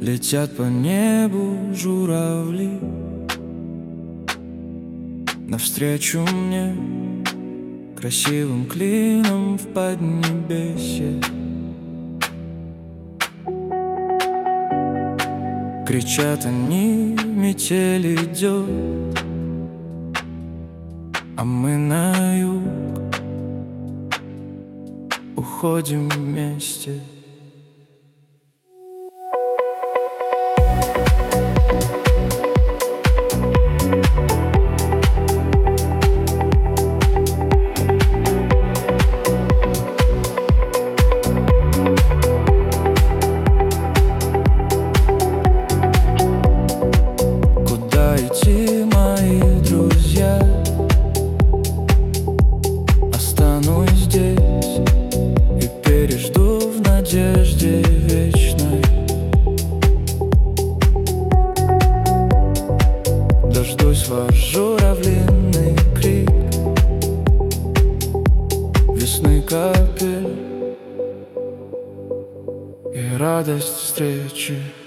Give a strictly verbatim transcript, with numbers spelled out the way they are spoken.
Летят по небу журавли навстречу мне красивым клином в поднебесье. Кричат они, метель идет, а мы на юг уходим вместе. Мои друзья, останусь здесь и пережду в надежде вечной. Дождусь ваш журавлиный крик, весны капель и радость встречи.